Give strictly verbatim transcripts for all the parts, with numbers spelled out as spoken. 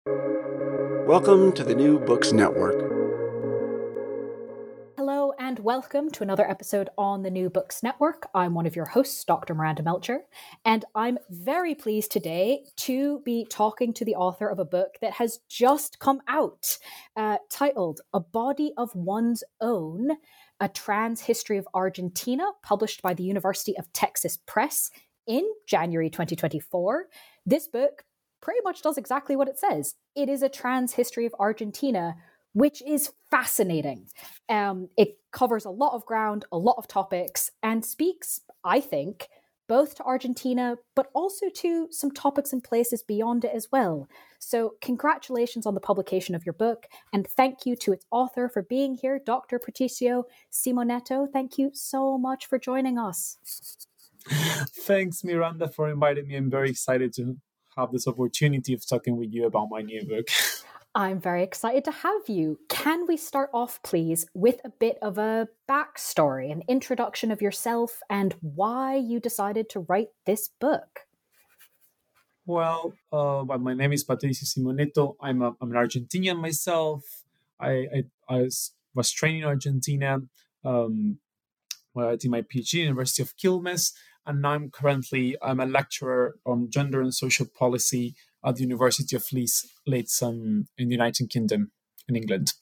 Welcome to the New Books Network. Hello and welcome to another episode on the New Books Network. I'm one of your hosts, Doctor Miranda Melcher, and I'm very pleased today to be talking to the author of a book that has just come out, uh, titled A Body of One's Own, A Trans History of Argentina, published by the University of Texas Press in January twenty twenty-four. This book pretty much does exactly what it says. It is a trans history of Argentina, which is fascinating. Um, it covers a lot of ground, a lot of topics, and speaks, I think, both to Argentina, but also to some topics and places beyond it as well. So congratulations on the publication of your book, and thank you to its author for being here, Doctor Patricio Simonetto. Thank you so much for joining us. Thanks, Miranda, for inviting me. I'm very excited to have this opportunity of talking with you about my new book. I'm very excited to have you. Can we start off, please, with a bit of a backstory, an introduction of yourself and why you decided to write this book? Well, uh, well my name is Patricio Simonetto. I'm, a, I'm an Argentinian myself. I, I, I was, was trained in Argentina um, where I did my PhD at the University of Quilmes, and now I'm currently I'm a lecturer on gender and social policy at the University of Leeds, Leeds um, in the United Kingdom, in England.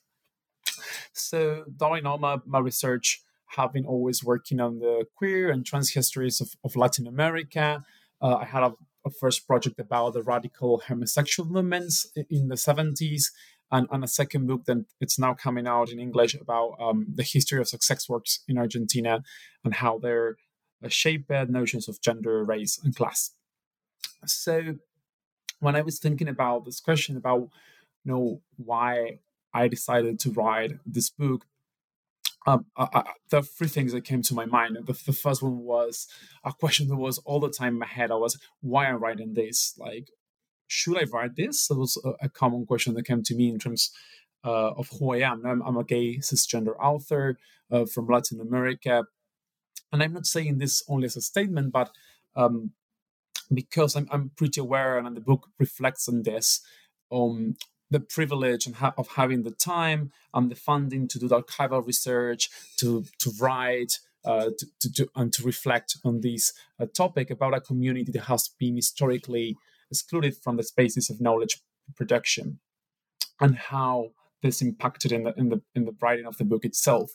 So, during all my, my research, have been always working on the queer and trans histories of, of Latin America. Uh, I had a, a first project about the radical homosexual movements in the seventies, and, and a second book that it's now coming out in English about um, the history of sex works in Argentina and how they're uh, shaped notions of gender, race, and class. So when I was thinking about this question about, you know, why I decided to write this book, um, I, I, there are three things that came to my mind. The, the first one was a question that was all the time in my head. I was, why am I writing this? Like, should I write this? That was a, a common question that came to me in terms uh, of who I am. I'm, I'm a gay cisgender author uh, from Latin America. And I'm not saying this only as a statement, but um, because I'm, I'm pretty aware, and the book reflects on this, um, the privilege and ha- of having the time and the funding to do the archival research, to to write, uh, to, to, to and to reflect on this uh, topic about a community that has been historically excluded from the spaces of knowledge production, and how this impacted in the in the in the writing of the book itself.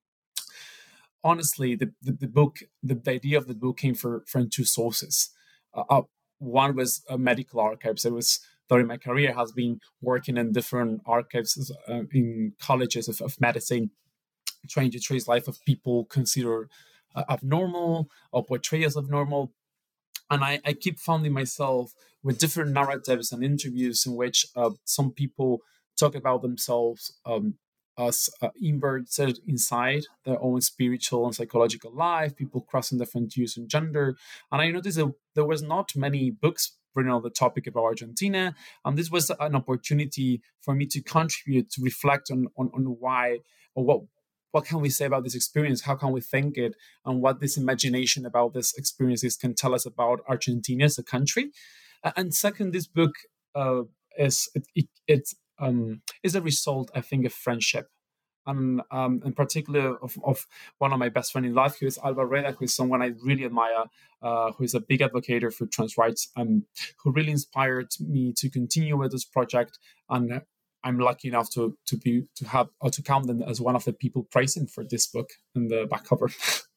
Honestly, the the, the book, the, the idea of the book came for, from two sources. Uh, one was uh, medical archives. It was during my career has been working in different archives uh, in colleges of, of medicine, trying to trace life of people considered uh, abnormal or portrayed as abnormal. And I, I keep finding myself with different narratives and interviews in which uh, some people talk about themselves um, as uh, inverted inside their own spiritual and psychological life, people crossing different views on gender. And I noticed that there was not many books written on the topic about Argentina. And this was an opportunity for me to contribute, to reflect on, on, on why or what what can we say about this experience? How can we think it? And what this imagination about this experiences can tell us about Argentina as a country. Uh, and second, this book uh, is it, it, it um, is a result, I think, of friendship. And um, in particular of, of one of my best friends in life, who is Alba Reda, who is someone I really admire, uh, who is a big advocate for trans rights, and who really inspired me to continue with this project. And I'm lucky enough to to be to have or to count them as one of the people praising for this book in the back cover.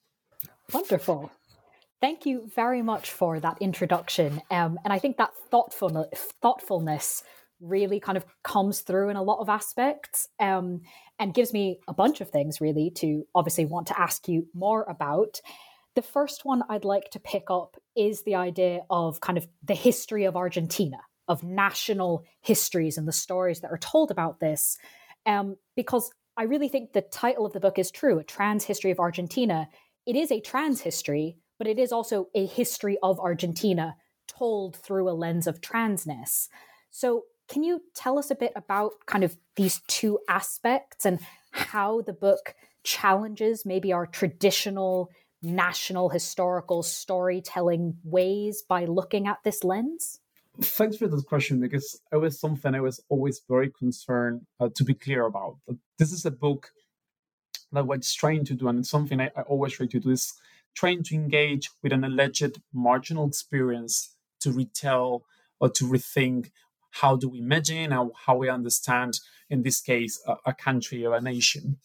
Wonderful. Thank you very much for that introduction. Um, and I think that thoughtfulness, thoughtfulness really kind of comes through in a lot of aspects um, and gives me a bunch of things really to obviously want to ask you more about. The first one I'd like to pick up is the idea of kind of the history of Argentina, of national histories and the stories that are told about this. Um, because I really think the title of the book is true, A Trans History of Argentina. It is a trans history, but it is also a history of Argentina told through a lens of transness. So can you tell us a bit about kind of these two aspects and how the book challenges maybe our traditional national historical storytelling ways by looking at this lens? Thanks for this question, because it was something I was always very concerned uh, to be clear about. This is a book that what it's trying to do, and it's something I, I always try to do, is trying to engage with an alleged marginal experience to retell or to rethink how do we imagine, how, how we understand, in this case, a, a country or a nation.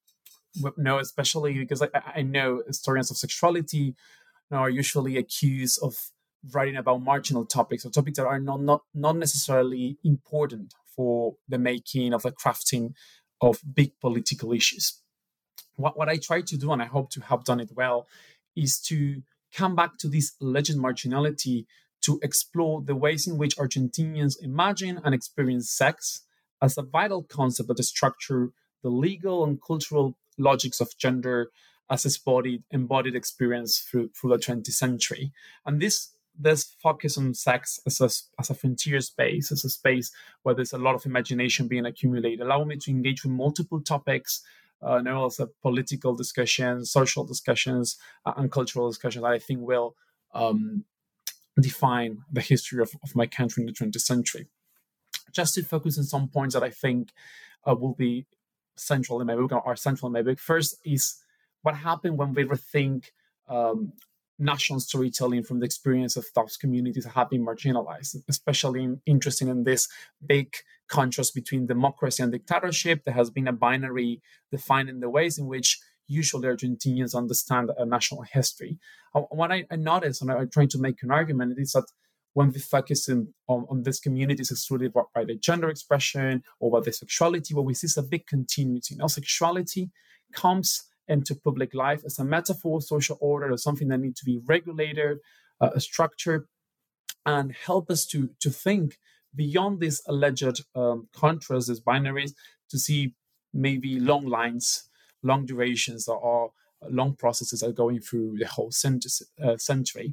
No, especially because I, I know historians of sexuality are usually accused of writing about marginal topics, or topics that are not, not, not necessarily important for the making of the crafting of big political issues. What, what I try to do, and I hope to have done it well, is to come back to this alleged marginality to explore the ways in which Argentinians imagine and experience sex as a vital concept that structure the legal and cultural logics of gender as embodied, embodied experience through, through the twentieth century. And this this focus on sex as a, as a frontier space, as a space where there's a lot of imagination being accumulated, allow me to engage with multiple topics, uh, and also political discussions, social discussions, uh, and cultural discussions that I think will um, define the history of, of my country in the twentieth century. Just to focus on some points that I think uh, will be central in my book, or are central in my book. First is what happened when we rethink um, national storytelling from the experience of those communities that have been marginalized, especially interested in this big contrast between democracy and dictatorship. There has been a binary defining the ways in which usually Argentinians understand a national history. What I, I noticed, and I'm trying to make an argument, is that when we focus in, on, on these communities excluded by the gender expression or by the sexuality, what we see is a big continuity. Now, sexuality comes into public life as a metaphor, social order, or something that needs to be regulated, uh, structured, and help us to, to think beyond these alleged um, contrasts, these binaries, to see maybe long lines, long durations, or long processes are going through the whole uh, century.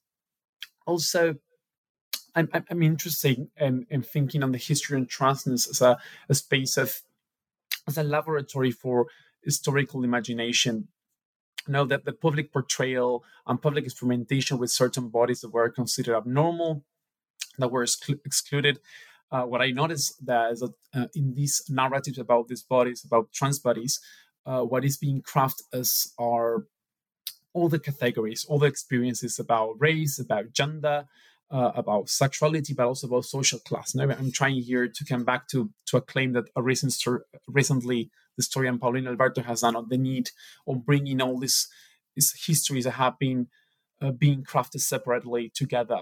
Also, I'm, I'm interested in, in thinking on the history and transness as a, a space of, as a laboratory for historical imagination. Know that the public portrayal and public experimentation with certain bodies that were considered abnormal, that were exclu- excluded. Uh, what I noticed that is that uh, in these narratives about these bodies, about trans bodies, uh, what is being crafted as are all the categories, all the experiences about race, about gender, uh, about sexuality, but also about social class. Now, I'm trying here to come back to, to a claim that a recent stor- recently the historian Paulino Alberto has done on the need of bringing all these, these histories that have been uh, being crafted separately together,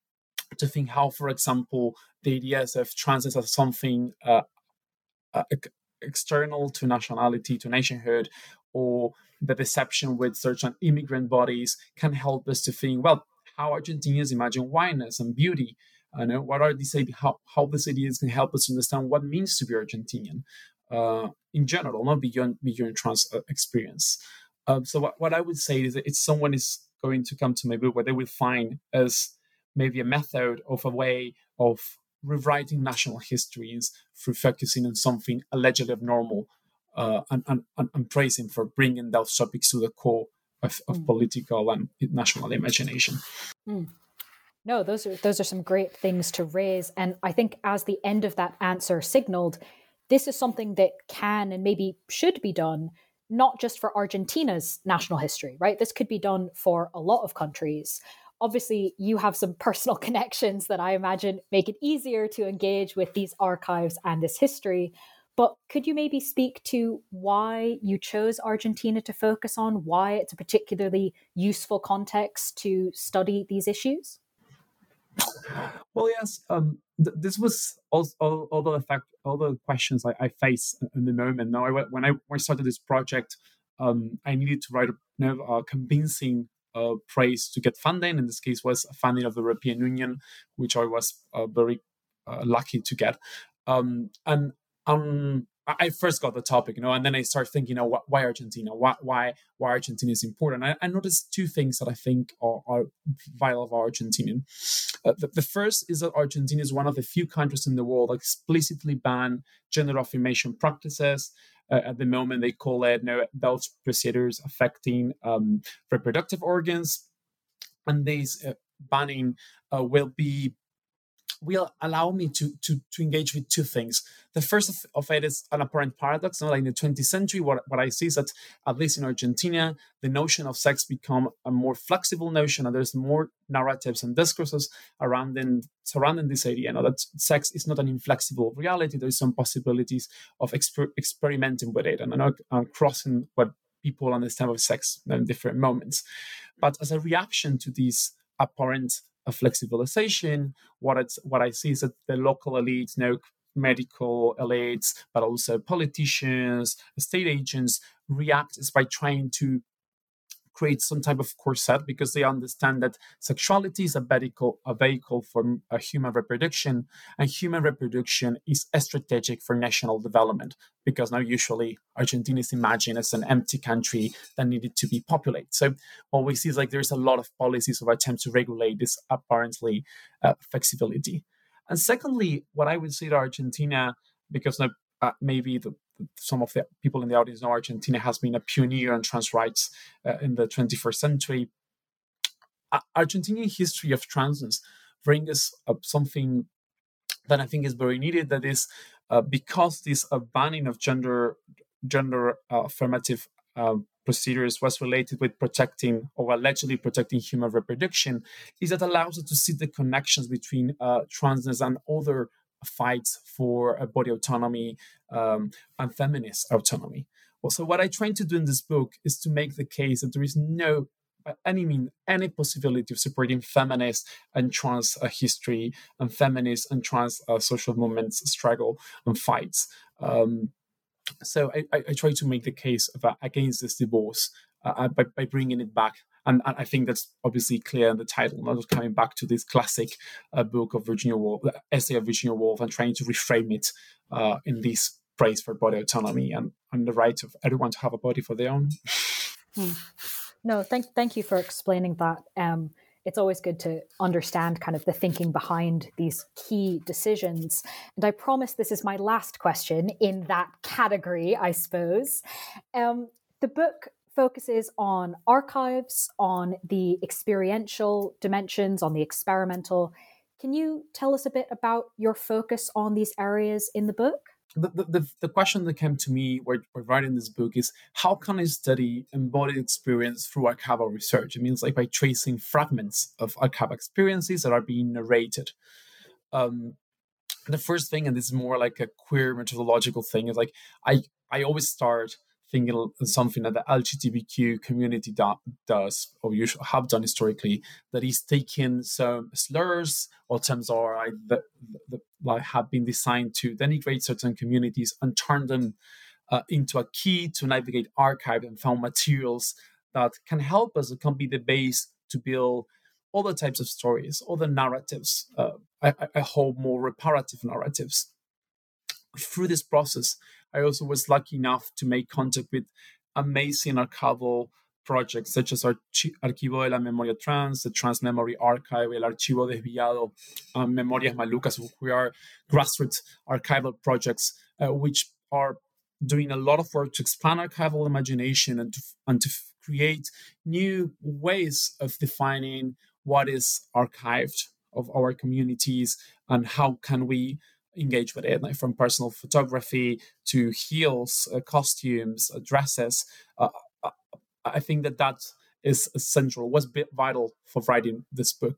to think how, for example, the ideas of trans as something uh, uh, external to nationality, to nationhood, or the deception with certain immigrant bodies can help us to think, well, how Argentinians imagine whiteness and beauty. Uh, know, what are these ideas, how, how these ideas can help us understand what it means to be Argentinian uh, in general, not beyond, beyond trans uh, experience. Um, so what, what I would say is that if someone is going to come to my book, what they will find is maybe a method of a way of rewriting national histories through focusing on something allegedly abnormal, uh, and, and, and praising for bringing those topics to the core of, of mm. political and national imagination. Mm. No, those are those are some great things to raise. And I think as the end of that answer signaled, this is something that can and maybe should be done, not just for Argentina's national history, right? This could be done for a lot of countries. Obviously, you have some personal connections that I imagine make it easier to engage with these archives and this history. But could you maybe speak to why you chose Argentina to focus on, why it's a particularly useful context to study these issues? Well, yes, um, th- this was all, all, all the fact, all the questions I, I face in the moment. Now, I, when I when I started this project, um, I needed to write a you know, uh, convincing uh, praise to get funding. In this case, was funding of the European Union, which I was uh, very uh, lucky to get. Um, and um, I first got the topic, you know, and then I started thinking, you know, why Argentina? Why why why Argentina is important? I, I noticed two things that I think are, are vital for Argentinian. Uh, the, the first is that Argentina is one of the few countries in the world that explicitly ban gender affirmation practices. Uh, at the moment, they call it, you know, those procedures affecting um, reproductive organs, and these uh, banning uh, will be will allow me to, to, to engage with two things. The first of, of it is an apparent paradox. You know, like in the twentieth century, what, what I see is that, at least in Argentina, the notion of sex become a more flexible notion, and there's more narratives and discourses around in, surrounding this idea. You know, that sex is not an inflexible reality. There's some possibilities of exper- experimenting with it and, and, and crossing what people understand of sex in different moments. But as a reaction to these apparent a flexibilization, what it's what I see is that the local elites, you know, medical elites, but also politicians, estate agents, react is by trying to create some type of corset, because they understand that sexuality is a vehicle, a vehicle for a human reproduction, and human reproduction is strategic for national development, because now usually Argentina is imagined as an empty country that needed to be populated. So what we see is like there's a lot of policies of attempt to regulate this apparently uh, flexibility. And secondly, what I would say to Argentina, because now uh, maybe the some of the people in the audience know Argentina has been a pioneer on trans rights uh, in the twenty-first century. Uh, Argentinian history of transness brings us up something that I think is very needed. That is, uh, because this uh, banning of gender gender uh, affirmative uh, procedures was related with protecting or allegedly protecting human reproduction, is that allows us to see the connections between uh, transness and other fights for uh, body autonomy um, and feminist autonomy. Well, so what I try to do in this book is to make the case that there is no, by any means, any possibility of separating feminist and trans uh, history and feminist and trans uh, social movements, struggle and fights. Um, so I, I, I try to make the case about, against this divorce uh, by, by bringing it back. And, and I think that's obviously clear in the title, not just coming back to this classic uh, book of Virginia Woolf, essay of Virginia Woolf, and trying to reframe it uh, in this praise for body autonomy and, and the right of everyone to have a body for their own. Hmm. No, thank thank you for explaining that. Um, it's always good to understand kind of the thinking behind these key decisions. And I promise this is my last question in that category, I suppose. Um, the book focuses on archives, on the experiential dimensions, on the experimental. Can you tell us a bit about your focus on these areas in the book? The, the, the question that came to me while writing this book is, how can I study embodied experience through archival research? It means like by tracing fragments of archival experiences that are being narrated. Um, the first thing, and this is more like a queer methodological thing, is like I, I always start thinking of something that the L G B T Q community do, does, or you have done historically, that is taking some slurs or terms are like, that, that like have been designed to denigrate certain communities and turn them uh, into a key to navigate archive and found materials that can help us, it can be the base to build other types of stories, other narratives, uh, I, I hope more reparative narratives. Through this process, I also was lucky enough to make contact with amazing archival projects such as Archi- Archivo de la Memoria Trans, the Trans Memory Archive, El Archivo Desviado, um, Memorias Malucas. We are grassroots archival projects uh, which are doing a lot of work to expand archival imagination and to, and to create new ways of defining what is archived of our communities and how can we engage with it, like from personal photography to heels, uh, costumes, uh, dresses. Uh, I think that that is essential, was vital for writing this book.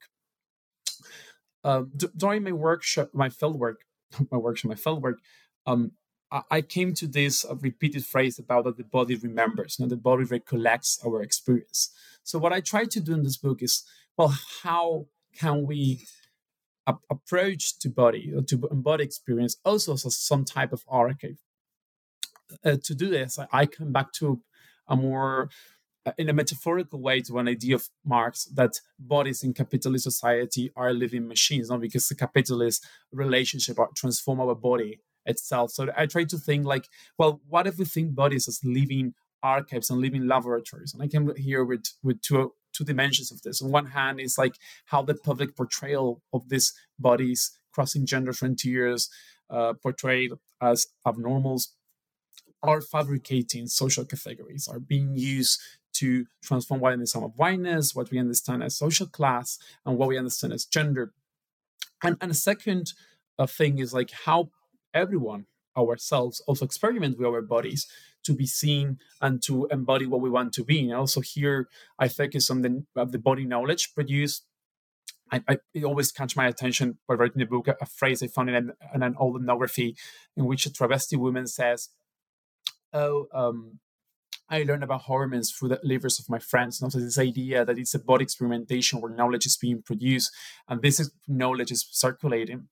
Um, d- during my workshop, my fieldwork, my workshop, my fieldwork, um, I-, I came to this uh, repeated phrase about that the body remembers, and the body recollects our experience. So what I try to do in this book is, well, how can we approach to body or to embody experience also as some type of archive? Uh, to do this, I, I come back to a more, uh, in a metaphorical way, to an idea of Marx that bodies in capitalist society are living machines, not because the capitalist relationship are transform our body itself. So I try to think like, well, what if we think bodies as living archives and living laboratories? And I came here with with two two dimensions of this. On one hand is like how the public portrayal of these bodies crossing gender frontiers, uh, portrayed as abnormals, are fabricating social categories, are being used to transform what we understand of whiteness, what we understand as social class, and what we understand as gender. And, and a second uh, thing is like how everyone, ourselves, also experiment with our bodies to be seen and to embody what we want to be. And also here, I focus on the, uh, the body knowledge produced. I, I, it always catch my attention by writing the book, a, a phrase I found in an, in an old ethnography in which a travesti woman says, oh, um, I learned about hormones through the livers of my friends. And also this idea that it's a body experimentation where knowledge is being produced and this is, knowledge is circulating.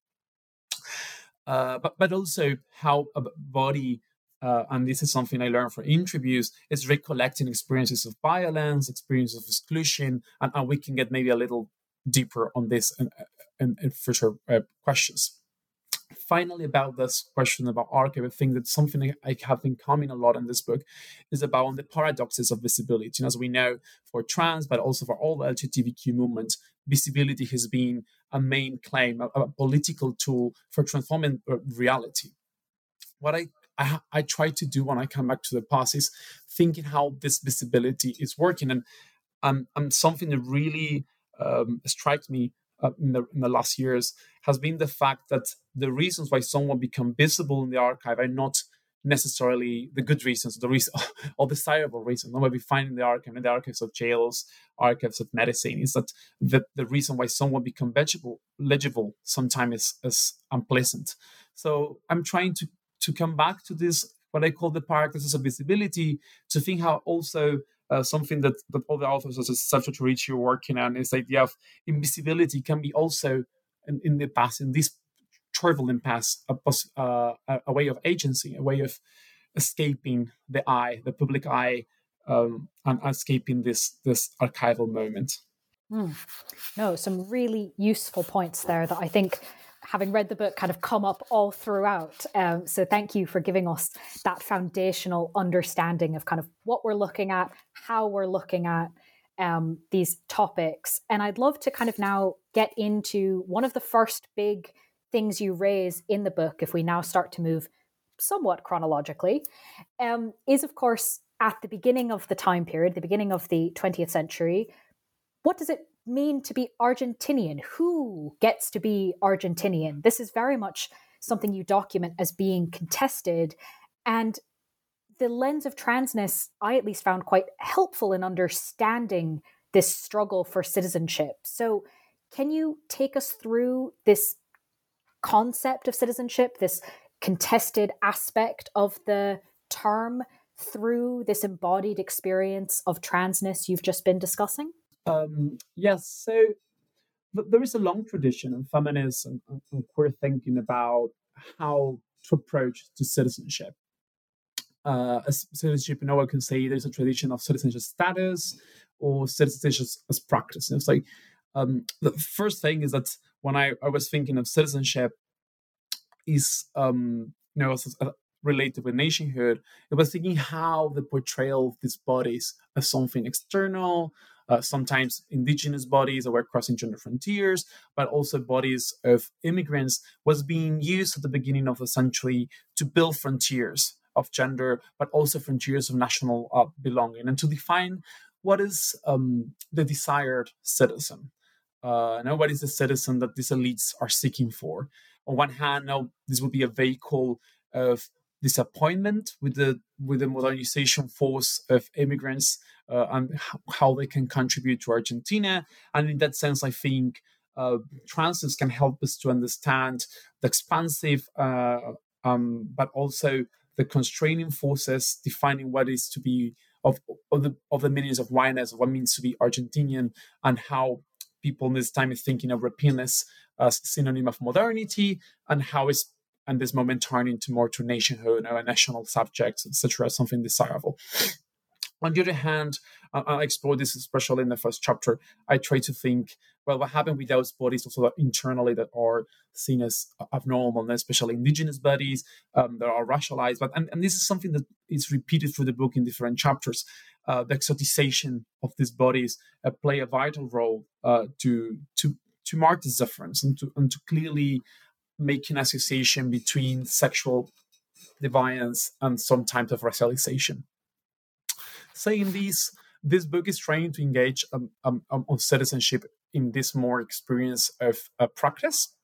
Uh, but, but also how a body, uh, and this is something I learned from interviews, is recollecting experiences of violence, experiences of exclusion, and, and we can get maybe a little deeper on this and, and, and future uh, questions. Finally, about this question about archive, I think that something I have been coming a lot in this book is about the paradoxes of visibility. And as we know, for trans, but also for all the L G B T Q movement, visibility has been a main claim, a, a political tool for transforming reality. What I, I I try to do when I come back to the past is thinking how this visibility is working. And um, um, something that really um, strikes me uh, in, the, in the last years has been the fact that the reasons why someone become visible in the archive are not necessarily the good reasons, the reason or desirable reasons. What we find in the archive, in the archives of jails, archives of medicine, is that the, the reason why someone become legible, legible sometimes is, is unpleasant. So I'm trying to to come back to this, what I call the paradoxes of visibility, to think how also uh, something that, that all the authors, such as Safo Turici, are working on, is the idea of invisibility can be also in, in the past, in this turbulent past, a, uh, a way of agency, a way of escaping the eye, the public eye, um, and escaping this this archival moment. Mm. No, some really useful points there that I think, having read the book, kind of come up all throughout. Um, so thank you for giving us that foundational understanding of kind of what we're looking at, how we're looking at um, these topics. And I'd love to kind of now get into one of the first big things you raise in the book, if we now start to move somewhat chronologically, um, is of course at the beginning of the time period, the beginning of the twentieth century, what does it mean to be Argentinian? Who gets to be Argentinian? This is very much something you document as being contested. And the lens of transness, I at least found quite helpful in understanding this struggle for citizenship. So can you take us through this concept of citizenship, this contested aspect of the term, through this embodied experience of transness you've just been discussing? Um, yes, so th- there is a long tradition in feminism and, and queer thinking about how to approach to citizenship. Uh, as citizenship, no one can say there's a tradition of citizenship status or citizenship as practice. And it's like um, the first thing is that when I, I was thinking of citizenship, is um, you know as, uh, related with nationhood, it was thinking how the portrayal of these bodies as something external. Uh, sometimes indigenous bodies that were crossing gender frontiers, but also bodies of immigrants, was being used at the beginning of the century to build frontiers of gender, but also frontiers of national uh, belonging, and to define what is um, the desired citizen. Uh, now, what is the citizen that these elites are seeking for? On one hand, now this would be a vehicle of disappointment with the with the modernization force of immigrants uh, and how they can contribute to Argentina. And in that sense, I think uh, transness can help us to understand the expansive, uh, um, but also the constraining forces defining what is to be of, of the of the meanings of whiteness, of what it means to be Argentinian, and how people in this time is thinking of Europeanness as a synonym of modernity, and how is and this moment turn into more to nationhood or national subjects, et cetera, something desirable. On the other hand, uh, I explore this especially in the first chapter. I try to think, well, what happened with those bodies also internally that are seen as abnormal, and especially indigenous bodies um, that are racialized. But and, and this is something that is repeated through the book in different chapters. Uh, the exotization of these bodies uh, play a vital role uh, to to to mark this difference and to and to clearly make an association between sexual deviance and some type of racialization. Saying this, this book is trying to engage um, um, um, on citizenship in this more experience of uh, practice.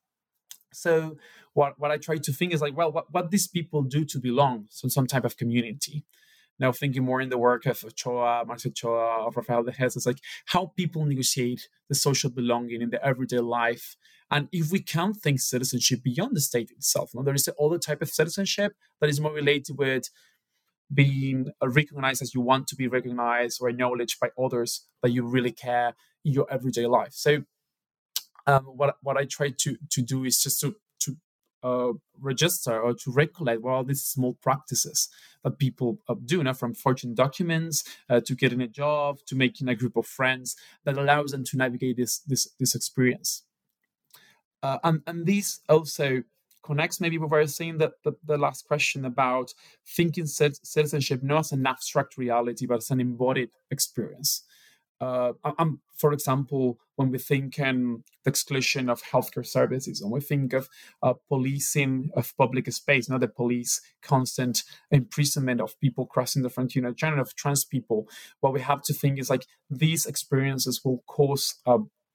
So what, what I try to think is like, well, what, what these people do to belong to some type of community. Now thinking more in the work of Ochoa, Max Ochoa, of Rafael de Hez, it's like how people negotiate the social belonging in their everyday life. And if we can think citizenship beyond the state itself, no, there is other type of citizenship that is more related with being recognized as you want to be recognized or acknowledged by others that you really care in your everyday life. So um, what what I try to to do is just to to uh, register or to recollect what all these small practices that people uh, do, you know, from forging documents uh, to getting a job to making a group of friends that allows them to navigate this this this experience. Uh, and and this also connects maybe with what I was saying that the, the last question about thinking citizenship not as an abstract reality but as an embodied experience. Uh, um, for example, when we think um, the exclusion of healthcare services, when we think of uh, policing of public space, not the police constant imprisonment of people crossing the frontier, in general of trans people, what we have to think is like these experiences will cause uh,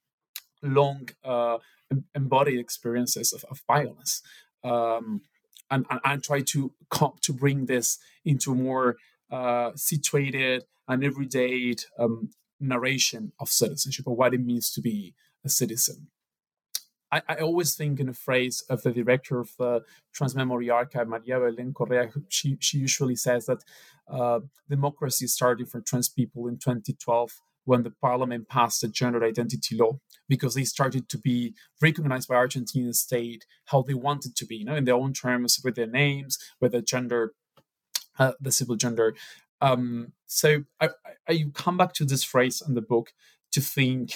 long uh, embodied experiences of, of violence. Um, and, and, and try to come, to bring this into a more uh, situated and everyday um, narration of citizenship or what it means to be a citizen. I, I always think in a phrase of the director of the Transmemory Archive, Maria Belén Correa. She, she usually says that uh, democracy started for trans people in twenty twelve when the parliament passed the gender identity law, because they started to be recognized by Argentine state how they wanted to be, you know, in their own terms, with their names, with their gender, uh, the civil gender. Um, so I, I come back to this phrase in the book to think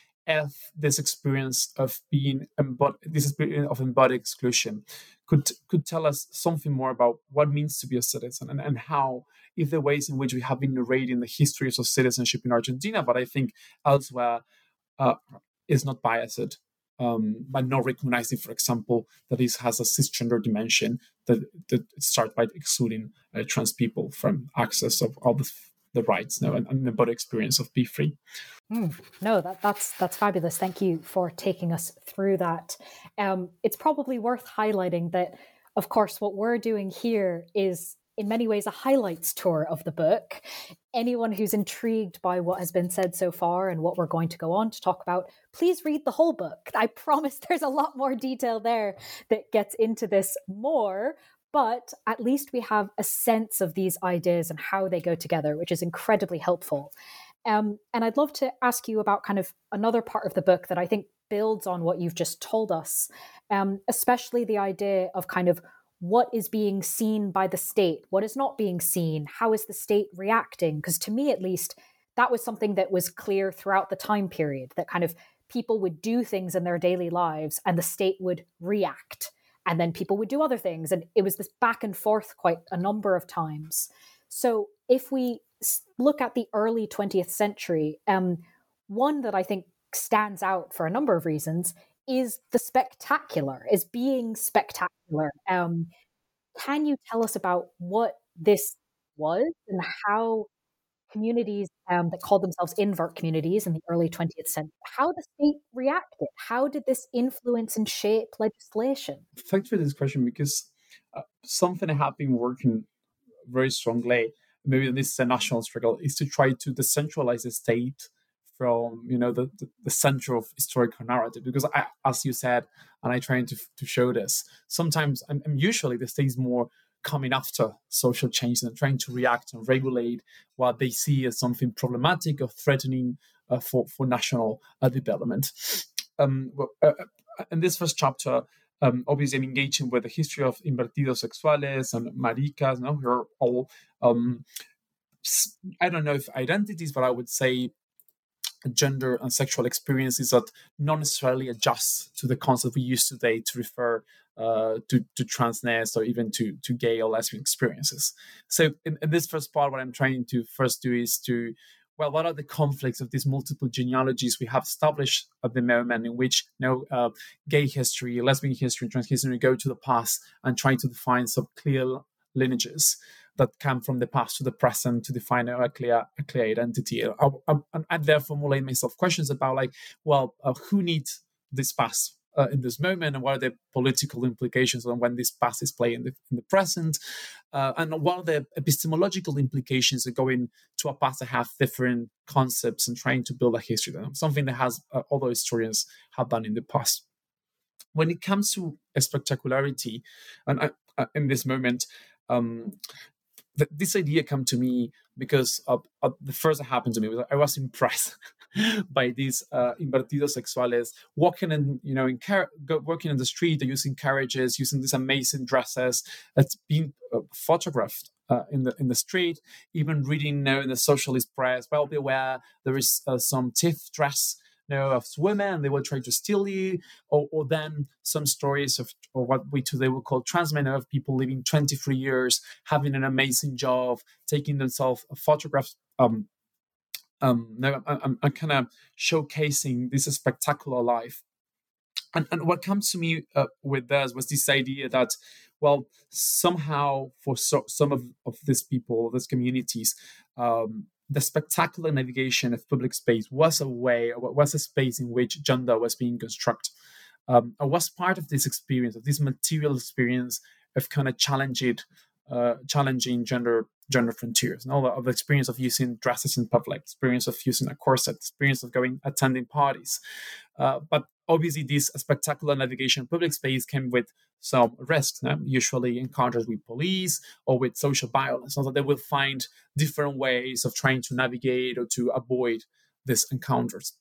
if this experience of being embodied, this experience of embodied exclusion could could tell us something more about what it means to be a citizen and, and how, if the ways in which we have been narrating the histories of citizenship in Argentina, but I think elsewhere, uh, is not biased, um, by not recognizing, for example, that this has a cisgender dimension that, that starts by excluding uh, trans people from access of all the, the rights, no, and, and the body experience of be free. Mm, no, that, that's that's fabulous. Thank you for taking us through that. Um, it's probably worth highlighting that, of course, what we're doing here is in many ways a highlights tour of the book. Anyone who's intrigued by what has been said so far and what we're going to go on to talk about, please read the whole book. I promise there's a lot more detail there that gets into this more, but at least we have a sense of these ideas and how they go together, which is incredibly helpful. Um, and I'd love to ask you about kind of another part of the book that I think builds on what you've just told us, um, especially the idea of kind of what is being seen by the state, what is not being seen, how is the state reacting? Because to me, at least, that was something that was clear throughout the time period, that kind of people would do things in their daily lives and the state would react. And then people would do other things. And it was this back and forth quite a number of times. So if we look at the early twentieth century, um, one that I think stands out for a number of reasons is the spectacular, is being spectacular. Um, can you tell us about what this was and how communities um, that called themselves invert communities in the early twentieth century, how the state reacted? How did this influence and shape legislation? Thanks for this question, because uh, something I have been working very strongly, maybe this is a national struggle, is to try to decentralize the state from, you know, the, the, the center of historical narrative. Because I, as you said, and I try to, to show this, sometimes, and, and usually the state is more coming after social change and trying to react and regulate what they see as something problematic or threatening uh, for, for national uh, development. Um, well, uh, in this first chapter, Um, obviously, I'm engaging with the history of invertidos sexuales and maricas, no, who are all, um, I don't know if identities, but I would say gender and sexual experiences that not necessarily adjust to the concept we use today to refer uh, to, to transness or even to, to gay or lesbian experiences. So in, in this first part, what I'm trying to first do is to, well, what are the conflicts of these multiple genealogies we have established at the moment in which, you know, uh, gay history, lesbian history, trans history go to the past and trying to define some clear lineages. that come from the past to the present to define a clear, a clear identity. I, I, I there formulate myself questions about like, well, uh, who needs this past uh, in this moment, and what are the political implications on when this past is playing in the, in the present, uh, and what are the epistemological implications of going to a past that have different concepts and trying to build a history, something that has uh, other historians have done in the past. When it comes to spectacularity, and I, uh, in this moment, um, th- this idea came to me because of, of the first that happened to me was I was impressed by these uh, invertidos sexuales walking in, you know, in car- go, working in the street, using carriages, using these amazing dresses that's being uh, photographed uh, in the in the street, even reading, you know, in the socialist press. Well, beware, there is uh, some thief dress, you know, of women, they will try to steal you, or, or then some stories of or what we today would call trans men, of people living twenty-three years, having an amazing job, taking themselves photographs. Um, um, no, I'm, I'm kind of showcasing this spectacular life. And, and what comes to me uh, with this was this idea that, well, somehow for so, some of, of these people, these communities, um, the spectacular navigation of public space was a way, was a space in which gender was being constructed. Um, I was part of this experience, of this material experience of kind of challenging, uh, challenging gender gender frontiers, and all the, of the experience of using dresses in public, experience of using a corset, experience of going attending parties. Uh, but obviously, this spectacular navigation public space came with some risks, no? Usually encounters with police or with social violence, so that they will find different ways of trying to navigate or to avoid these encounters.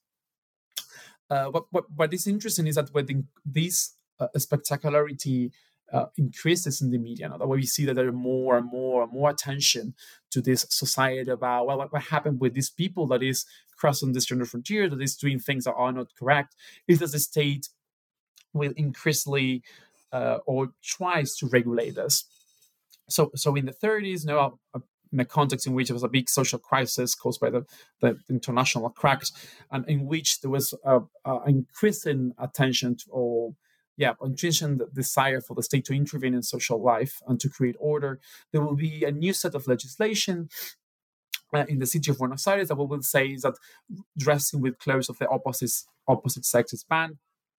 Uh, what, what, what is interesting is that with this uh, spectacularity uh, increases in the media, now that we see that there are more and more and more attention to this society about, well, what, what happened with these people that is crossing this gender frontier, that is doing things that are not correct, is that the state will increasingly uh, or tries to regulate this. So, so in the thirties, you know, uh, in a context in which there was a big social crisis caused by the, the international cracks, and in which there was a, a increasing attention to, or yeah, increasing desire for the state to intervene in social life and to create order, there will be a new set of legislation uh, in the city of Buenos Aires that what will say is that dressing with clothes of the opposite opposite sex is banned,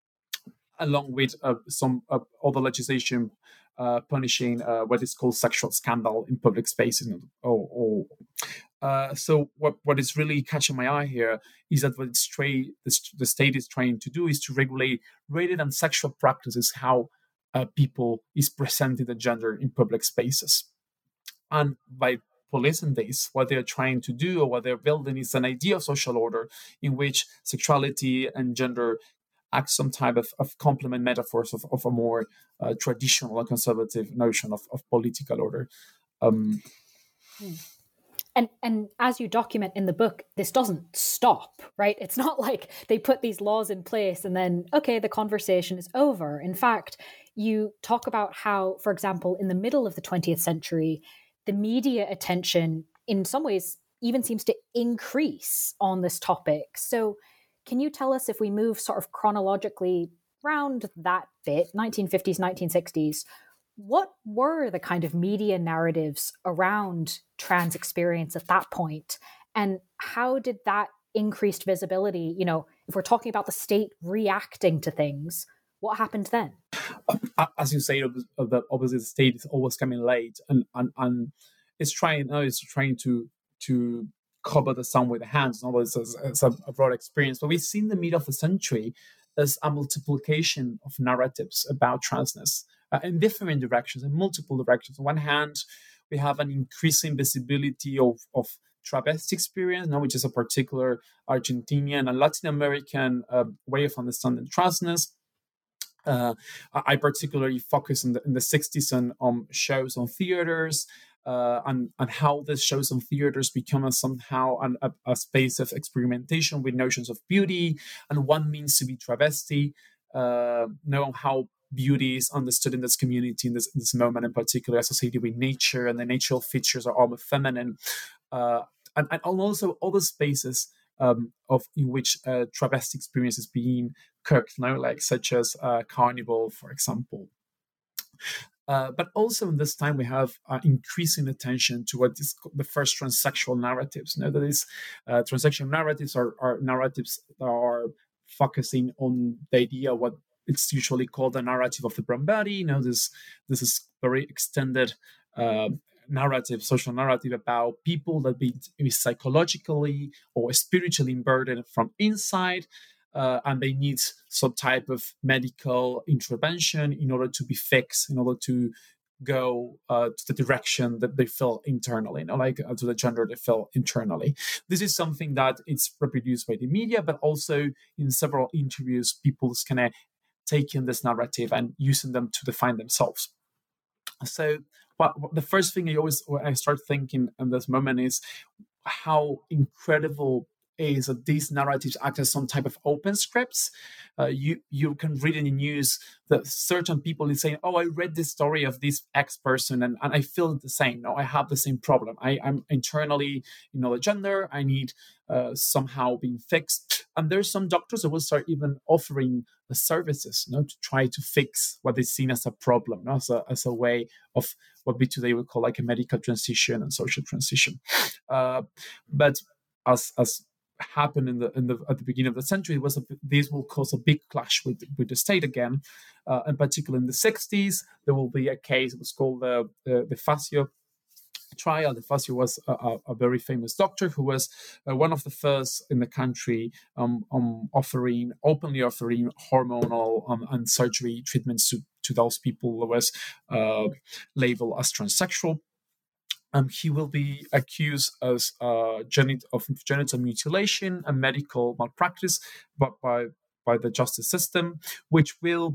along with uh, some uh, other legislation uh, punishing uh, what is called sexual scandal in public spaces. Or, or uh, so what, what is really catching my eye here is that what it's tra- the, the state is trying to do is to regulate, rather than sexual practices, how uh, people is presented the gender in public spaces. And by policing this, what they're trying to do, or what they're building, is an idea of social order in which sexuality and gender act some type of, of complement metaphors of, of a more uh, traditional or conservative notion of, of political order. Um, And and as you document in the book, this doesn't stop, right? It's not like they put these laws in place and then, okay, the conversation is over. In fact, you talk about how, for example, in the middle of the twentieth century, the media attention in some ways even seems to increase on this topic. So can you tell us, if we move sort of chronologically around that bit, nineteen fifties, nineteen sixties, what were the kind of media narratives around trans experience at that point? And how did that increased visibility, you know, if we're talking about the state reacting to things, what happened then? As you say, obviously the state is always coming late, and and, and it's trying, no, it's trying to to cover the sun with the hands. No, it's, it's a, a broad experience, but we've seen the middle of the century as a multiplication of narratives about transness uh, in different directions, in multiple directions. On one hand, we have an increasing visibility of, of travesti experience, now, which is a particular Argentinian and Latin American uh, way of understanding transness. Uh, I particularly focus in the, in the sixties on, on shows on theaters, uh, and, and how the shows on theaters become a, somehow an, a, a space of experimentation with notions of beauty and what means to be travesti, uh, know how beauty is understood in this community, in this, in this moment in particular, associated with nature, and the natural features are almost feminine. Uh, and, and also other spaces um, of in which uh, travesti experience is being cooked, you know, like such as uh, Carnival, for example. Uh, but also in this time, we have uh, increasing attention to what is the first transsexual narratives. You know, that is, uh, transsexual narratives are, are narratives that are focusing on the idea of what it's usually called the narrative of the brown body. You know, this this is very extended uh, narrative, social narrative about people that be, be psychologically or spiritually burdened from inside. Uh, and they need some type of medical intervention in order to be fixed, in order to go uh, to the direction that they feel internally, you know, like uh, to the gender they feel internally. This is something that it's reproduced by the media, but also in several interviews, people's kind of taking this narrative and using them to define themselves. So what, what the first thing I always when I start thinking in this moment is how incredible is that these narratives act as some type of open scripts. Uh, you you can read in the news that certain people is saying, "Oh, I read this story of this X person, and, and I feel the same. No, I have the same problem. I, I'm internally, you know, a gender. I need uh, somehow being fixed." And there's some doctors that will start even offering the services, you know, to try to fix what is seen as a problem, you know, as a as a way of what we today would call like a medical transition and social transition. Uh, but as as happened in the in the at the beginning of the century, was a, this will cause a big clash with with the state again. Uh, in particular, in the sixties, there will be a case. It was called the the, the Facio trial. De Fazio was a, a, a very famous doctor who was uh, one of the first in the country um, um, offering, openly offering hormonal um, and surgery treatments to, to those people who was uh, labeled as transsexual. Um, he will be accused as uh, geni- of genital mutilation and medical malpractice but by, by the justice system, which will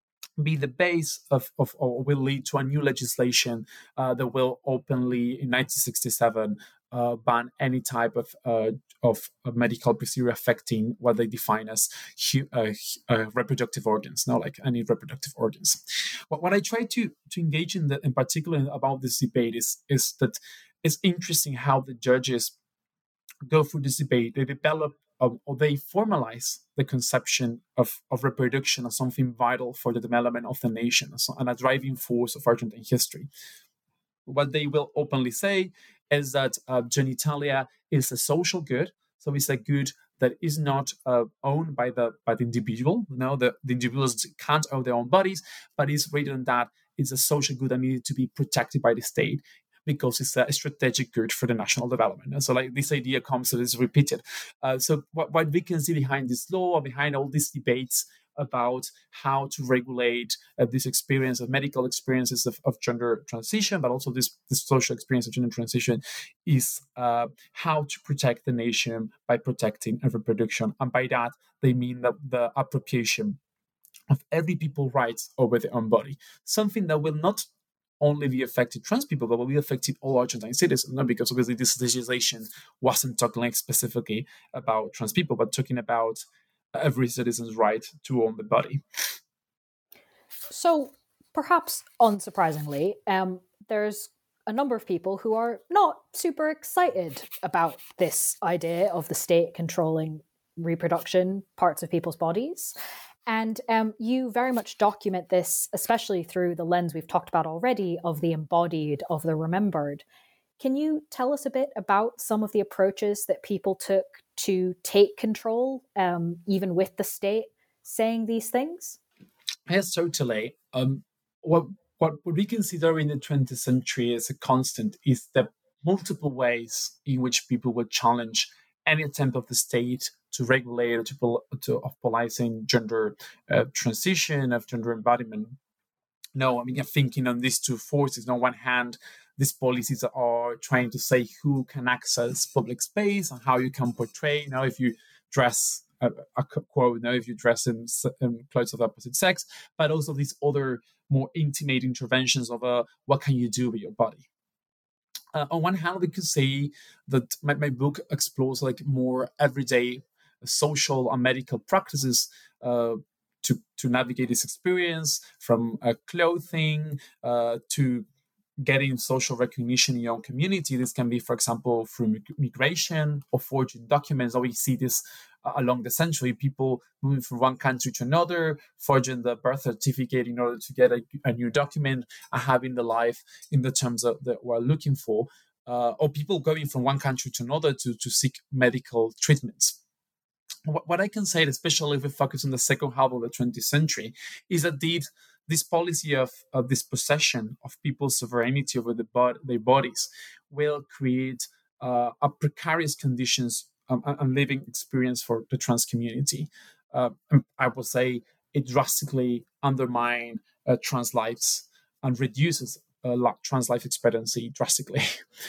be the base of, of or will lead to a new legislation uh, that will openly in nineteen sixty-seven uh, ban any type of uh, of, of medical procedure affecting what they define as hu- uh, uh, reproductive organs, not like any reproductive organs. What, what I try to to engage in the, in particular about this debate is is that it's interesting how the judges go through this debate. They develop um, or they formalize the conception of, of reproduction as something vital for the development of the nation and a driving force of Argentine history. What they will openly say is that uh, genitalia is a social good, so it's a good that is not uh, owned by the by the individual. You know, the, the individuals can't own their own bodies, but it's written that it's a social good that needed to be protected by the state, because it's a strategic good for the national development. And so like this idea comes and is repeated. Uh, so what, what we can see behind this law, behind all these debates about how to regulate uh, this experience of medical experiences of, of gender transition, but also this, this social experience of gender transition, is uh, how to protect the nation by protecting reproduction. And by that, they mean that the appropriation of every people's rights over their own body, something that will not only be affected trans people, but will be affected all Argentine citizens. No? Because obviously this legislation wasn't talking like specifically about trans people, but talking about every citizen's right to own the body. So perhaps unsurprisingly, um, there's a number of people who are not super excited about this idea of the state controlling reproduction parts of people's bodies. And um, you very much document this, especially through the lens we've talked about already of the embodied, of the remembered. Can you tell us a bit about some of the approaches that people took to take control, um, even with the state saying these things? Yes, totally. Um, what, what what we consider in the twentieth century as a constant is the multiple ways in which people would challenge any attempt of the state to regulate or to, to of policing gender uh, transition, of gender embodiment. No, I mean, I'm thinking on these two forces. On one hand, these policies are trying to say who can access public space and how you can portray. Now, if you dress, a, a quote, now if you dress in, in clothes of the opposite sex, but also these other more intimate interventions of uh, what can you do with your body. Uh, on one hand, we could say that my, my book explores like more everyday social and medical practices uh, to to navigate this experience, from uh, clothing uh, to getting social recognition in your own community. This can be, for example, through migration or forging documents. We see this uh, along the century, people moving from one country to another, forging the birth certificate in order to get a, a new document and having the life in the terms of that we're looking for, uh, or people going from one country to another to, to seek medical treatments. What, what I can say, especially if we focus on the second half of the twentieth century, is that the this policy of, of this possession of people's sovereignty over the bod- their bodies will create uh, a precarious conditions um, and living experience for the trans community. Uh, I would say it drastically undermines uh, trans lives and reduces uh, trans life expectancy drastically.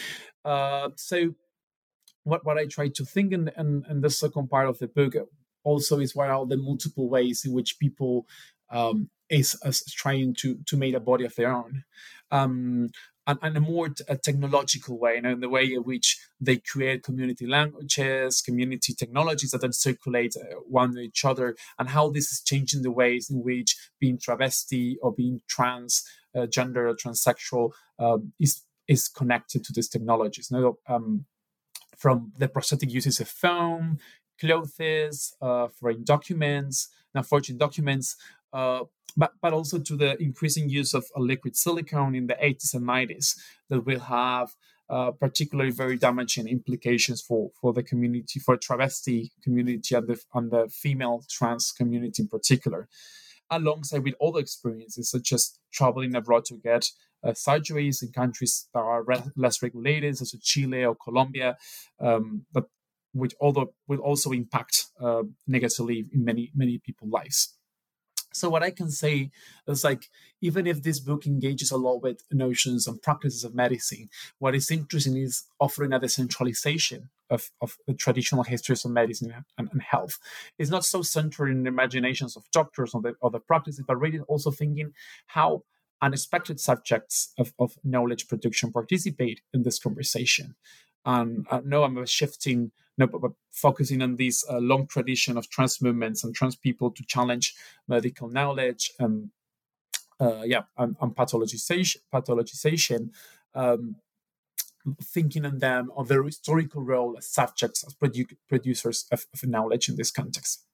uh, so what, what I try to think in, in, in the second part of the book also is what are the multiple ways in which people um, is, is trying to to make a body of their own, um, and, and a more t- a technological way, you know, in the way in which they create community languages, community technologies that then circulate uh, one with each other, and how this is changing the ways in which being travesti or being trans, uh, gender or transsexual um, is is connected to these technologies. You know, um, from the prosthetic uses of foam, clothes, uh, foreign documents, now forging documents, uh, but, but also to the increasing use of liquid silicone in the eighties and nineties that will have uh, particularly very damaging implications for, for the community, for travesti community and the, and the female trans community in particular, alongside with other experiences such as traveling abroad to get uh, surgeries in countries that are re- less regulated, such as Chile or Colombia, um, but which although will also impact uh, negatively in many many people's lives. So what I can say is, like, even if this book engages a lot with notions and practices of medicine, what is interesting is offering a decentralization of, of the traditional histories of medicine and, and health. It's not so centered in the imaginations of doctors or the, or the practices, but really also thinking how unexpected subjects of, of knowledge production participate in this conversation. And uh, no, I'm shifting, no, but, but focusing on this uh, long tradition of trans movements and trans people to challenge medical knowledge, and uh, yeah, and, and pathologization, pathologization, um, thinking on them on their historical role as subjects, as produ- producers of, of knowledge in this context.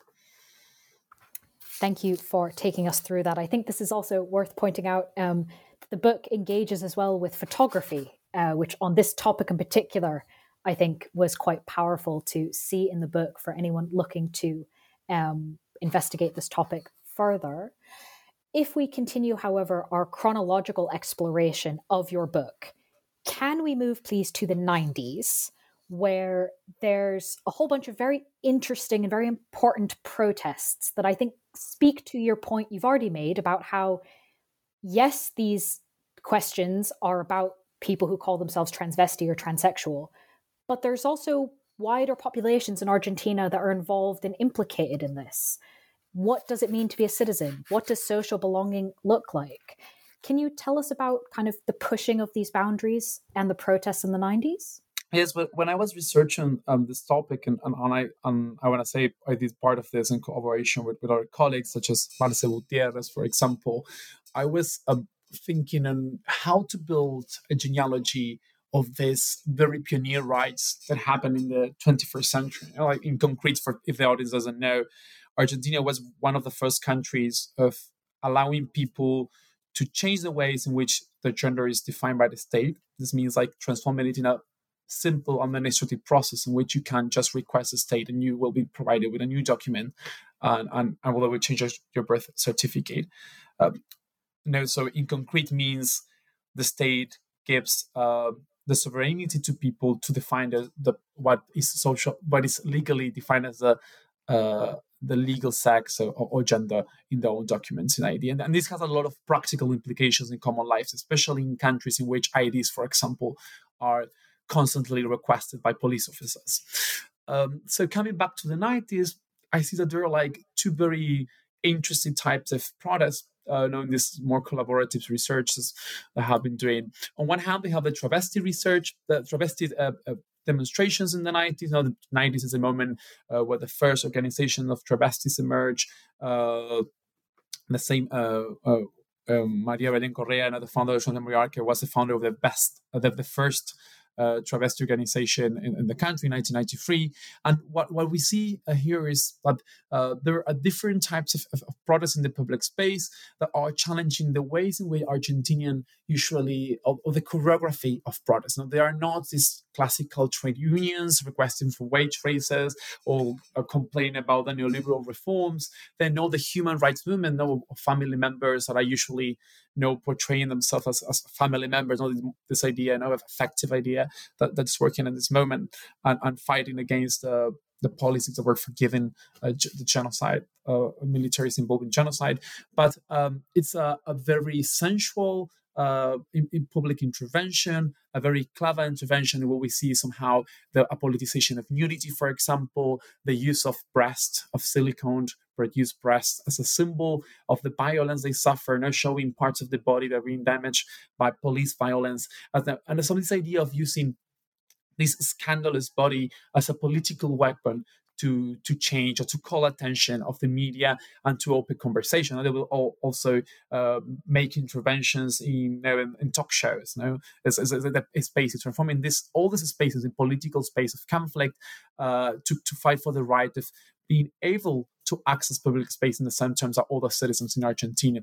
Thank you for taking us through that. I think this is also worth pointing out. Um, the book engages as well with photography, uh, which on this topic in particular, I think was quite powerful to see in the book for anyone looking to um, investigate this topic further. If we continue, however, our chronological exploration of your book, can we move please to the nineties, where there's a whole bunch of very interesting and very important protests that I think speak to your point you've already made about how, yes, these questions are about people who call themselves transvesti or transsexual, but there's also wider populations in Argentina that are involved and implicated in this. What does it mean to be a citizen? What does social belonging look like? Can you tell us about kind of the pushing of these boundaries and the protests in the nineties? Yes, but when I was researching um, this topic, and, and, and I and I want to say I did part of this in collaboration with, with our colleagues, such as Marce Gutierrez, for example, I was um, thinking on how to build a genealogy of this very pioneer rights that happened in the twenty-first century. You know, like in concrete, for if the audience doesn't know, Argentina was one of the first countries of allowing people to change the ways in which their gender is defined by the state. This means like transforming it in a simple administrative process in which you can just request a state and you will be provided with a new document, and, and, and will change your birth certificate. Um, no, so in concrete means the state gives uh, the sovereignty to people to define the, the what is social, what is legally defined as the uh, the legal sex or, or gender in their own documents in I D. And, and this has a lot of practical implications in common lives, especially in countries in which I Ds, for example, are constantly requested by police officers. Um, so coming back to the nineties, I see that there are like two very interesting types of products, uh, knowing this more collaborative researches that have been doing. On one hand, we have the travesti research, the travesti uh, uh, demonstrations in the nineties. Now, the nineties is a moment uh, where the first organization of travestis emerged. Uh, the same uh, uh, um, Maria Belén Correa, the founder of Trans Democracia, was the founder of the best, uh, the, the first uh, travesti organization in, in the country in nineteen ninety-three. And what, what we see uh, here is that uh, there are different types of, of, of protests in the public space that are challenging the ways in which Argentinian usually, of, of the choreography of protests. Now, they are not these classical trade unions requesting for wage raises or, or complaining about the neoliberal reforms. They know the human rights movement, know family members that are usually you know, portraying themselves as, as family members, know this idea, you know, of effective idea that, that's working in this moment and, and fighting against uh, the policies that were forgiving uh, g- the genocide, uh, militaries involved in genocide. But um, it's a, a very sensual uh, in, in public intervention, a very clever intervention where we see somehow the a politicization of nudity, for example, the use of breast, of silicone produced breast as a symbol of the violence they suffer, not showing parts of the body that are being damaged by police violence. As the, and so this idea of using this scandalous body as a political weapon to, to change or to call attention of the media and to open conversation. And they will all also uh, make interventions in, you know, in, in talk shows, you know, as, as, as a space, transforming this all these spaces in political space of conflict uh, to, to fight for the right of being able to access public space in the same terms that other citizens in Argentina.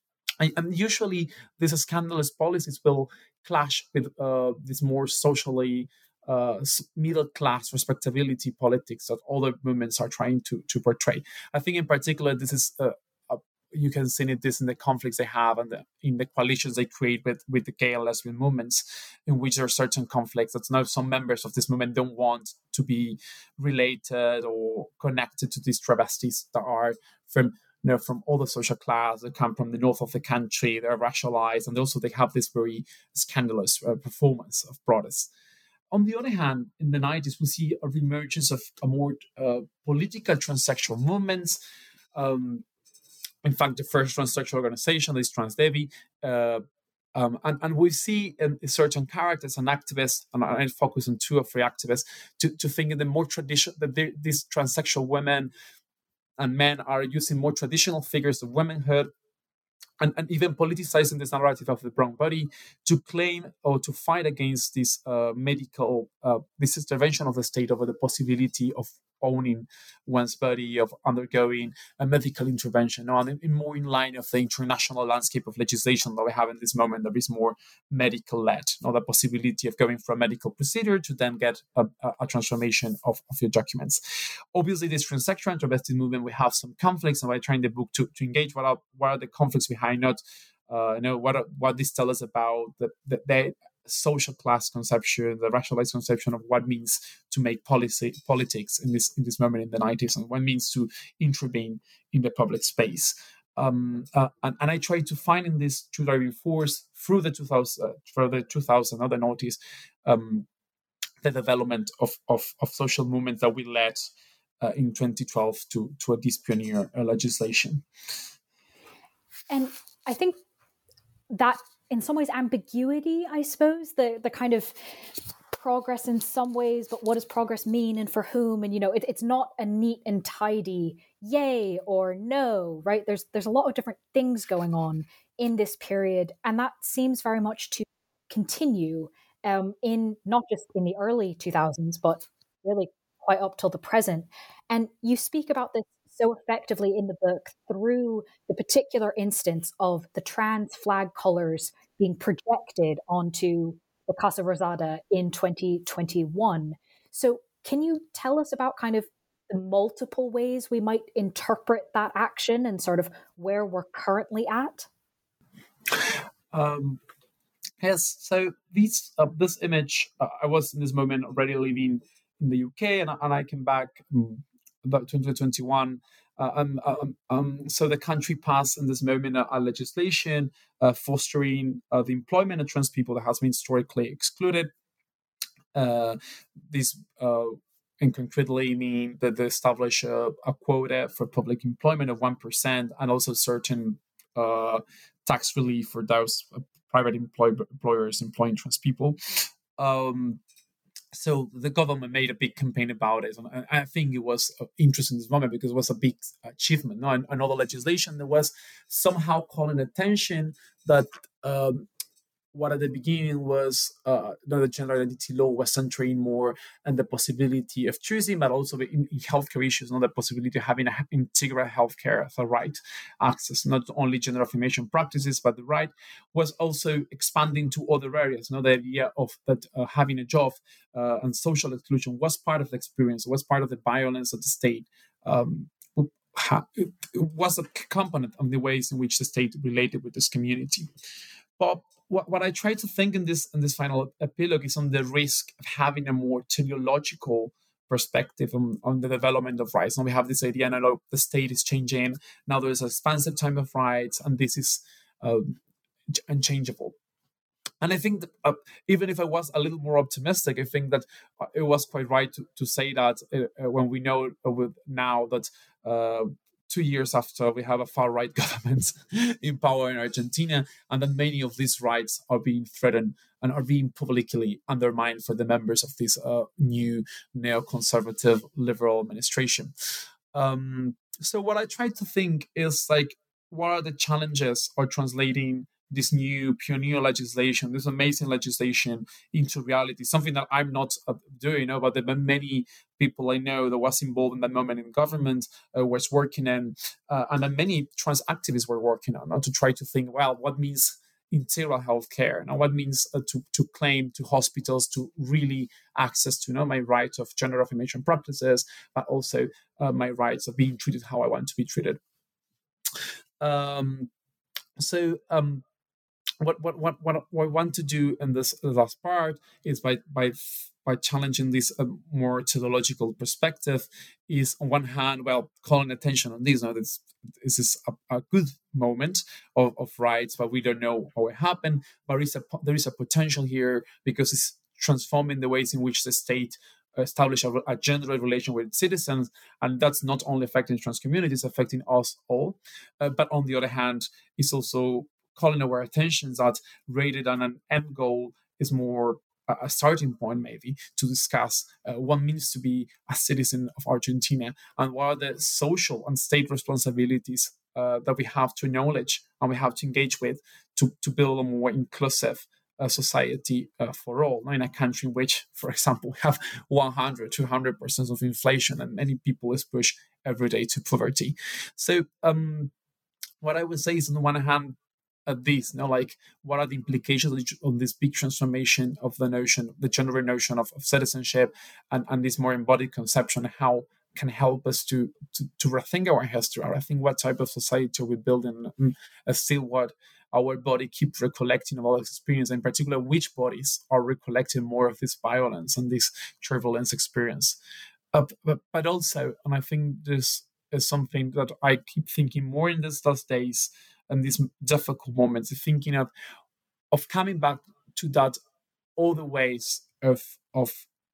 And usually these scandalous policies will clash with uh, this more socially uh, middle-class respectability politics that other movements are trying to, to portray. I think in particular, this is uh, uh, you can see it this in the conflicts they have and the, in the coalitions they create with, with the gay and lesbian movements, in which there are certain conflicts that now some members of this movement don't want to be related or connected to these travestis that are from You know, from all the social class, they come from the north of the country, they're racialized, and also they have this very scandalous uh, performance of protests. On the other hand, in the nineties, we see a reemergence of a more uh, political transsexual movements. Um, in fact, the first transsexual organization is Transdevi, uh, um, and, and we see in certain characters and activists, and I focus on two or three activists, to, to think in the more traditional, that these transsexual women and men are using more traditional figures of womanhood and, and even politicizing this narrative of the brown body to claim or to fight against this uh, medical, uh, this intervention of the state over the possibility of owning one's body, of undergoing a medical intervention, no? And in, more in line of the international landscape of legislation that we have in this moment that is more medical-led, no? The possibility of going from a medical procedure to then get a, a, a transformation of, of your documents. Obviously, this transsexual and travesti movement, we have some conflicts, and I try in the book to, to engage what are, what are the conflicts behind, not uh, you know, what are, what this tells us about the, the, the social class conception, the racialized conception of what means to make policy politics in this in this moment in the nineties, and what means to intervene in the public space. Um, uh, and, and I try to find in this two driving force through the two thousand, uh, for the two thousand other noughties, um, the development of, of of social movements that we led uh, in twenty twelve to to a this pioneer uh, legislation. And I think that in some ways ambiguity, I suppose, the the kind of progress in some ways, but what does progress mean and for whom? And, you know, it, it's not a neat and tidy yay or no, right? There's there's a lot of different things going on in this period. And that seems very much to continue um, in not just in the early two thousands, but really quite up till the present. And you speak about this so effectively in the book through the particular instance of the trans flag colors being projected onto the Casa Rosada in twenty twenty-one. So can you tell us about kind of the multiple ways we might interpret that action and sort of where we're currently at? Um, yes, so these, uh, this image, uh, I was in this moment already living in the U K, and, and I came back um, about twenty twenty-one. Uh, um, um, um, so the country passed in this moment a, a legislation uh, fostering uh, the employment of trans people that has been historically excluded. Uh, this uh, and concretely mean that they establish a, a quota for public employment of one percent and also certain uh, tax relief for those uh, private employ- employers employing trans people. Um, so the government made a big campaign about it, and I think it was interesting in this moment because it was a big achievement. No, and another legislation that was somehow calling attention that um, what at the beginning was uh, the gender identity law was centering more on the possibility of choosing, but also in, in healthcare issues, not the possibility of having a integral healthcare as a right access, not only gender affirmation practices, but the right was also expanding to other areas. You know, the idea of that uh, having a job uh, and social exclusion was part of the experience, was part of the violence of the state. Um, it was a component of the ways in which the state related with this community. But what, what I try to think in this in this final epilogue is on the risk of having a more teleological perspective on, on the development of rights. Now we have this idea, now the state is changing. Now there is an expansive time of rights, and this is um, unchangeable. And I think that, uh, even if I was a little more optimistic, I think that uh, it was quite right to, to say that uh, when we know uh, with now that uh, two years after we have a far-right government in power in Argentina, and that many of these rights are being threatened and are being publicly undermined for the members of this uh, new neoconservative liberal administration. Um, so what I try to think is like, what are the challenges of translating this new pioneer legislation, this amazing legislation into reality, something that I'm not uh, doing, you know, but there are many people I know that was involved in that moment in government uh, was working in, uh, and that many trans activists were working on, uh, to try to think, well, what means integral healthcare? Now, what means uh, to to claim to hospitals to really access to, you know, my right of gender affirmation practices, but also uh, my rights of being treated how I want to be treated. Um, so. Um, What, what what what what I want to do in this last part is by by by challenging this uh, more teleological perspective is on one hand, well, calling attention on this. Now, this, this is a, a good moment of, of rights, but we don't know how it happened. But there is a there is a potential here because it's transforming the ways in which the state establish a, a gender relation with its citizens, and that's not only affecting trans communities, affecting us all. Uh, but on the other hand, it's also calling our attention that rather than an end goal is more a starting point maybe to discuss uh, what it means to be a citizen of Argentina and what are the social and state responsibilities uh, that we have to acknowledge and we have to engage with to, to build a more inclusive uh, society uh, for all. Now, in a country in which, for example, we have one hundred, two hundred percent of inflation and many people is pushed every day to poverty. So um, what I would say is on the one hand, at this, you know, like what are the implications of this big transformation of the notion, the gender notion of, of citizenship, and, and this more embodied conception, how can help us to, to to rethink our history, or I think what type of society are we building, and still what our body keep recollecting of all experience, in particular, which bodies are recollecting more of this violence and this turbulence experience. Uh, but, but also, and I think this is something that I keep thinking more in these last days, and these difficult moments, thinking of of coming back to that all the ways of of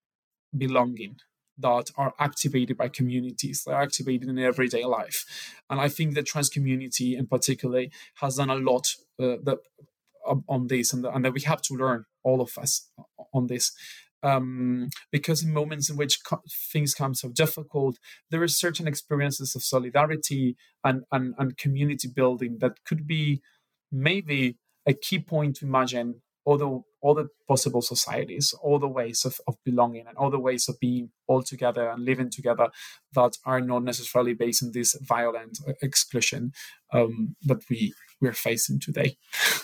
belonging that are activated by communities, that are activated in everyday life. And I think the trans community in particular has done a lot uh, that, on this, and, and that we have to learn, all of us, on this. Um, because in moments in which co- things come so difficult, there are certain experiences of solidarity and, and, and community building that could be maybe a key point to imagine all the, all the possible societies, all the ways of, of belonging, and all the ways of being all together and living together that are not necessarily based on this violent exclusion um, that we, we're facing today.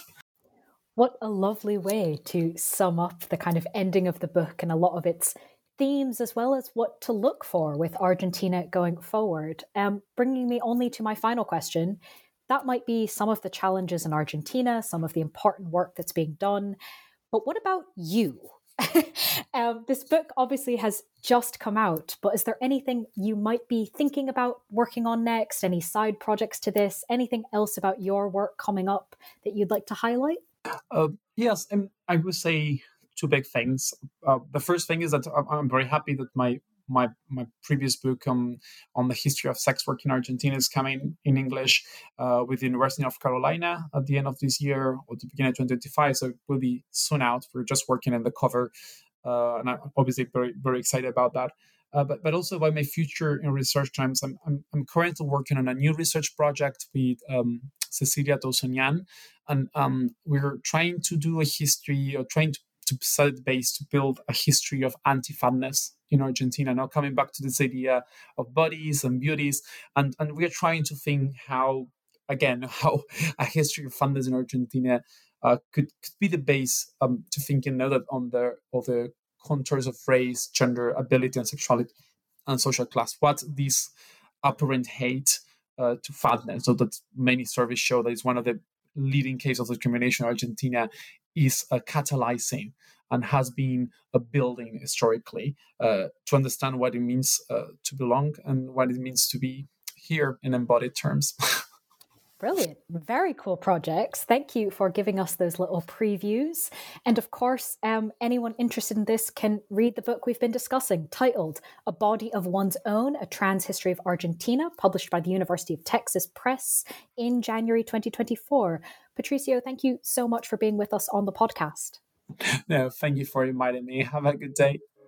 What a lovely way to sum up the kind of ending of the book and a lot of its themes, as well as what to look for with Argentina going forward. Um, bringing me only to my final question, that might be some of the challenges in Argentina, some of the important work that's being done. But what about you? um, this book obviously has just come out, but is there anything you might be thinking about working on next? Any side projects to this? Anything else about your work coming up that you'd like to highlight? Uh, yes, and I would say two big things. Uh, the first thing is that I'm very happy that my my my previous book on on the history of sex work in Argentina is coming in English uh, with the University of Carolina at the end of this year or the beginning of twenty twenty-five. So it will be soon out. We're just working on the cover uh, and I'm obviously very very excited about that. Uh, but but also about my future in research times. I'm I'm, I'm currently working on a new research project with um, Cecilia Toussaint, and um, we're trying to do a history or trying to to set the base to build a history of anti-fatness in Argentina. Now coming back to this idea of bodies and beauties, and and we're trying to think how again how a history of fatness in Argentina uh, could, could be the base um, to thinking now that on the of the contours of race, gender, ability, and sexuality and social class. What this apparent hate uh, to fatness, so that many surveys show that it's one of the leading cases of discrimination in Argentina, is uh, catalyzing and has been a building historically uh, to understand what it means uh, to belong and what it means to be here in embodied terms. Brilliant. Very cool projects. Thank you for giving us those little previews. And of course, um, anyone interested in this can read the book we've been discussing, titled A Body of One's Own, A Trans History of Argentina, published by the University of Texas Press in January twenty twenty-four. Patricio, thank you so much for being with us on the podcast. No, thank you for inviting me. Have a good day.